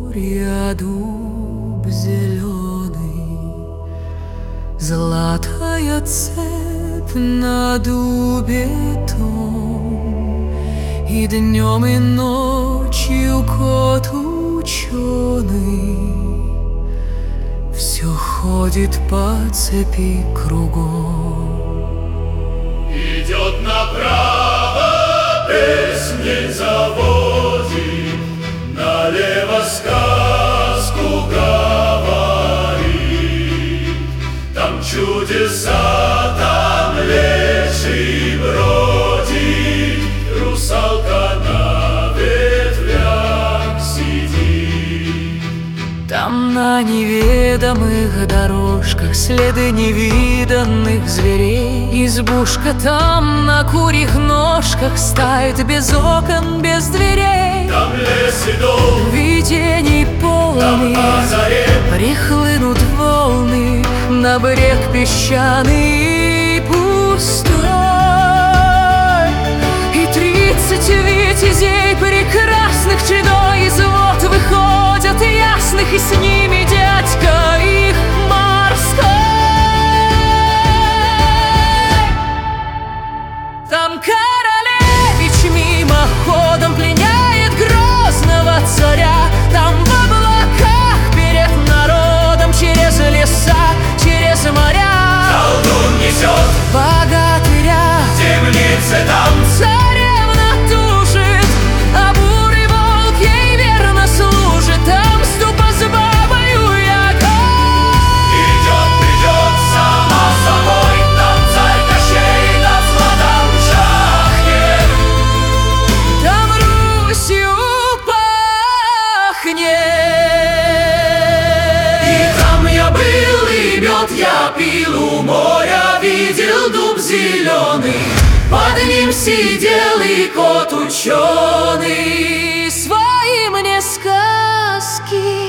моря дуб зеленый, золотая цепь на дубе том, и днем и ночью кот ученый все ходит по цепи кругом. Идет направо, песней заводит, налево сказку говорит. Там чудеса, там леший бродит, русалка на ветвях сидит. Там на неведомых дорожках следы невиданных зверей. Избушка там на курьих ножках стоит без окон, без дверей. Там лес и дом, видений полный, там на заре прихлынут волны на брег песчаный и пустой. И 30 витязей прекрасных чередой из вод выходят ясных, и с ними дядька их морской. Там королевич мимоходом пленяет грозного царя. Там в облаках перед народом через леса, через моря колдун несет богатыря. в темнице там Царевна тужит, а бурый волк ей верно служит. Там ступа с бабою яга идет сама собой. Там царь Кощей да златом чахнет. там Русью пахнет. И там я был, и мед я пил у моря, видел дуб зеленый, под ним сидел и кот ученый. Свои мне сказки